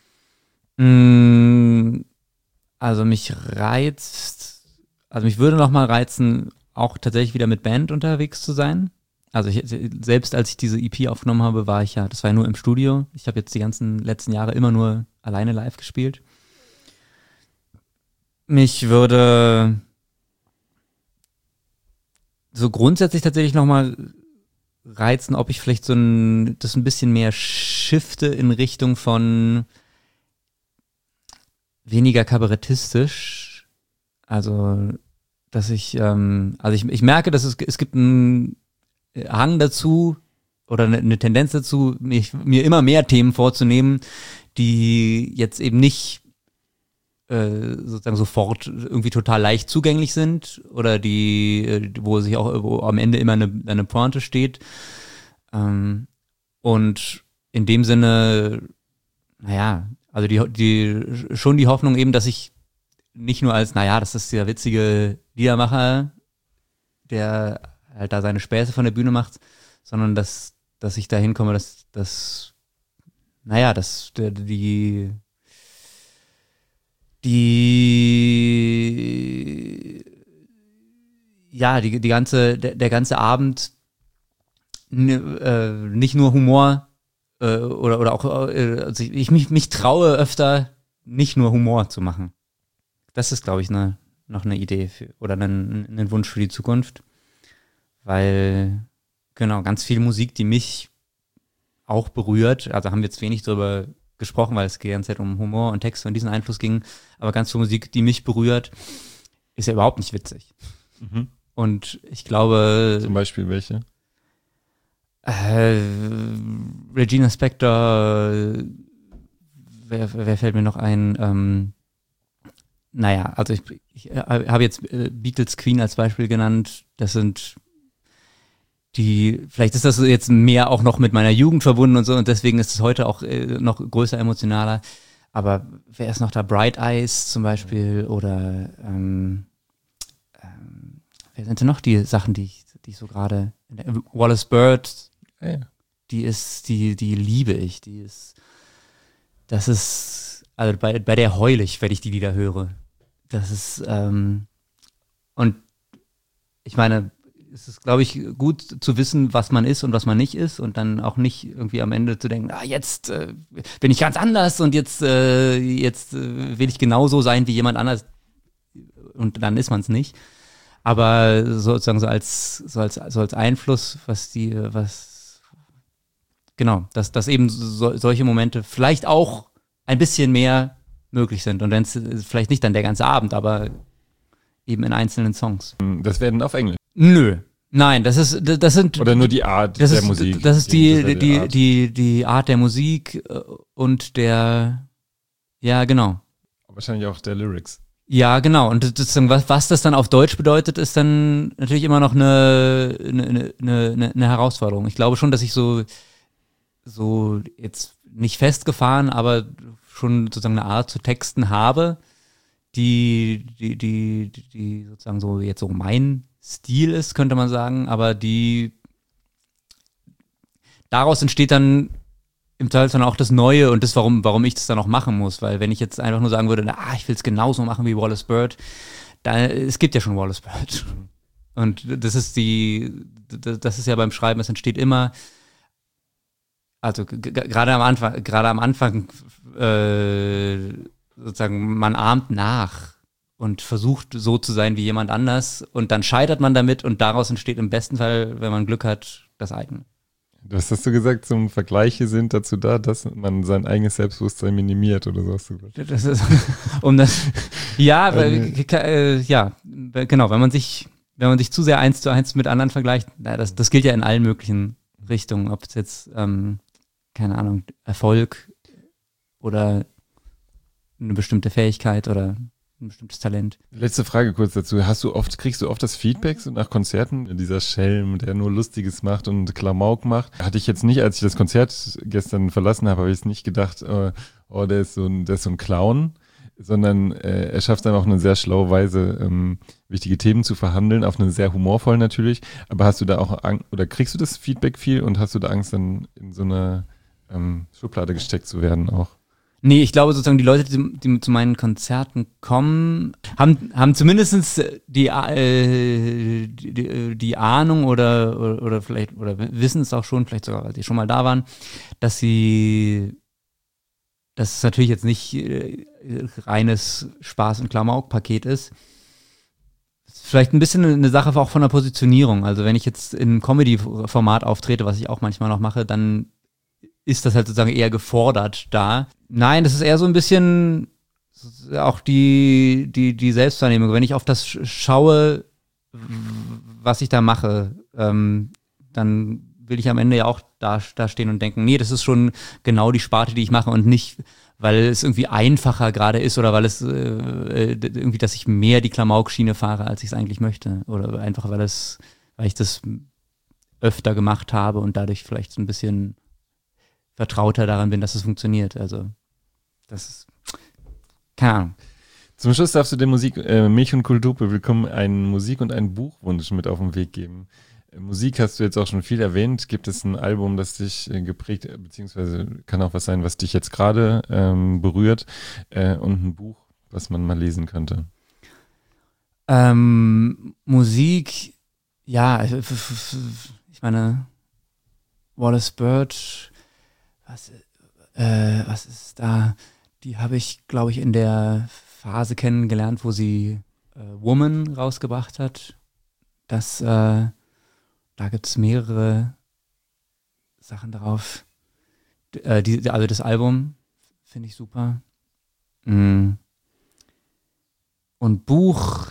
Also mich würde noch mal reizen, auch tatsächlich wieder mit Band unterwegs zu sein. Also selbst als ich diese EP aufgenommen habe, das war ja nur im Studio. Ich habe jetzt die ganzen letzten Jahre immer nur alleine live gespielt. Mich würde so grundsätzlich tatsächlich nochmal reizen, ob ich vielleicht das ein bisschen mehr shifte in Richtung von weniger kabarettistisch. Also, dass ich merke, dass es gibt einen Hang dazu oder eine Tendenz dazu, mir immer mehr Themen vorzunehmen, die jetzt eben nicht sozusagen sofort irgendwie total leicht zugänglich sind oder wo am Ende immer eine Pointe steht. Und in dem Sinne, also schon die Hoffnung eben, dass ich nicht nur als, das ist der witzige Liedermacher, der halt da seine Späße von der Bühne macht, sondern dass ich da hinkomme, dass der ganze Abend nicht nur Humor oder auch also ich mich traue öfter nicht nur Humor zu machen. Das ist, glaube ich, noch eine Idee oder ein Wunsch für die Zukunft, weil genau ganz viel Musik, die mich auch berührt, also haben wir jetzt wenig drüber gesprochen, weil es die ganze Zeit um Humor und Texte und diesen Einfluss ging, aber ganz viel Musik, die mich berührt, ist ja überhaupt nicht witzig. Mhm. Und ich glaube... Zum Beispiel welche? Regina Spektor, wer fällt mir noch ein? Also ich habe jetzt Beatles Queen als Beispiel genannt, das sind vielleicht ist das jetzt mehr auch noch mit meiner Jugend verbunden und so und deswegen ist es heute auch noch größer emotionaler. Aber wer ist noch da? Bright Eyes zum Beispiel oder wer sind denn noch die Sachen, die ich so gerade, Wallace Bird, Ja. die liebe ich, das ist, also bei der heule ich, wenn ich die Lieder höre. Das ist, und ich meine, es ist, glaube ich, gut zu wissen, was man ist und was man nicht ist und dann auch nicht irgendwie am Ende zu denken, jetzt bin ich ganz anders und jetzt will ich genauso sein wie jemand anders und dann ist man es nicht. Aber sozusagen so als Einfluss, dass eben solche Momente vielleicht auch ein bisschen mehr möglich sind. Und wenn es vielleicht nicht dann der ganze Abend, aber eben in einzelnen Songs. Das werden auf Englisch. Nö. Nein, das sind. Oder nur die Art der Musik. Das ist die Art der Musik und ja, genau. Wahrscheinlich auch der Lyrics. Ja, genau. Und was das dann auf Deutsch bedeutet, ist dann natürlich immer noch eine Herausforderung. Ich glaube schon, dass ich so jetzt nicht festgefahren, aber schon sozusagen eine Art zu texten habe, die sozusagen so jetzt so mein Stil ist, könnte man sagen, aber daraus entsteht dann im Teil dann auch das Neue und das, warum ich das dann auch machen muss, weil wenn ich jetzt einfach nur sagen würde, ich will es genauso machen wie Wallace Bird, es gibt ja schon Wallace Bird. Und das ist ja beim Schreiben, es entsteht immer, also gerade am Anfang sozusagen, man ahmt nach und versucht so zu sein wie jemand anders und dann scheitert man damit und daraus entsteht im besten Fall, wenn man Glück hat, das eigene. Was hast du gesagt, zum Vergleiche sind dazu da, dass man sein eigenes Selbstbewusstsein minimiert oder so hast du gesagt? Das ist, ja, genau, wenn man sich zu sehr 1:1 mit anderen vergleicht, das gilt ja in allen möglichen Richtungen, ob es jetzt, keine Ahnung, Erfolg oder eine bestimmte Fähigkeit oder ein bestimmtes Talent. Letzte Frage kurz dazu. Kriegst du oft das Feedback so nach Konzerten? Dieser Schelm, der nur Lustiges macht und Klamauk macht. Hatte ich jetzt nicht, als ich das Konzert gestern verlassen habe ich jetzt nicht gedacht, der ist so ein Clown, sondern er schafft dann auch eine sehr schlaue Weise, wichtige Themen zu verhandeln, auf eine sehr humorvoll natürlich. Aber hast du da auch oder kriegst du das Feedback viel und hast du da Angst, dann in so eine Schublade gesteckt zu werden auch? Nee, ich glaube sozusagen, die Leute, die zu meinen Konzerten kommen, haben zumindest die Ahnung oder vielleicht, oder wissen es auch schon, vielleicht sogar, weil sie schon mal da waren, dass es natürlich jetzt nicht reines Spaß- und Klamauk-Paket ist. Vielleicht ein bisschen eine Sache auch von der Positionierung. Also wenn ich jetzt in einem Comedy-Format auftrete, was ich auch manchmal noch mache, dann ist das halt sozusagen eher gefordert da. Nein, das ist eher so ein bisschen auch die Selbstwahrnehmung. Wenn ich auf das schaue, was ich da mache, dann will ich am Ende ja auch da stehen und denken, nee, das ist schon genau die Sparte, die ich mache und nicht, weil es irgendwie einfacher gerade ist oder weil es irgendwie, dass ich mehr die Klamaukschiene fahre, als ich es eigentlich möchte. Oder einfach, weil ich das öfter gemacht habe und dadurch vielleicht so ein bisschen vertrauter daran bin, dass es funktioniert. Also das ist, keine Ahnung. Zum Schluss darfst du der Musik Milch und Kultupe willkommen einen Musik- und einen Buchwunsch mit auf den Weg geben. Musik hast du jetzt auch schon viel erwähnt. Gibt es ein Album, das dich geprägt, beziehungsweise kann auch was sein, was dich jetzt gerade berührt, und ein Buch, was man mal lesen könnte? Musik, ja, ich meine, Wallace Bird, was ist da? Die habe ich, glaube ich, in der Phase kennengelernt, wo sie Woman rausgebracht hat. Da gibt es mehrere Sachen drauf. Also das Album finde ich super. Und Buch.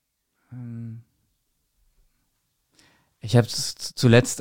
Ich habe zuletzt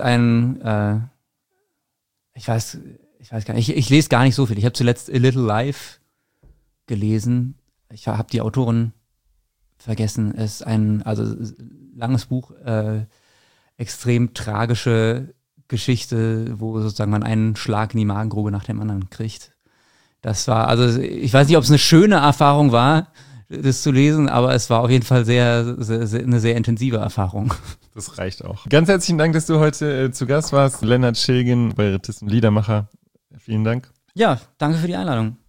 ich weiß gar nicht, ich lese gar nicht so viel. Ich habe zuletzt A Little Life gelesen. Ich habe die Autorin vergessen. Es ist ein langes Buch, extrem tragische Geschichte, wo sozusagen man einen Schlag in die Magengrube nach dem anderen kriegt. Das war, also ich weiß nicht, ob es eine schöne Erfahrung war. das zu lesen, aber es war auf jeden Fall eine sehr intensive Erfahrung. Das reicht auch. Ganz herzlichen Dank, dass du heute zu Gast warst. Lennart Schilgen, Librettist und Liedermacher. Vielen Dank. Ja, danke für die Einladung.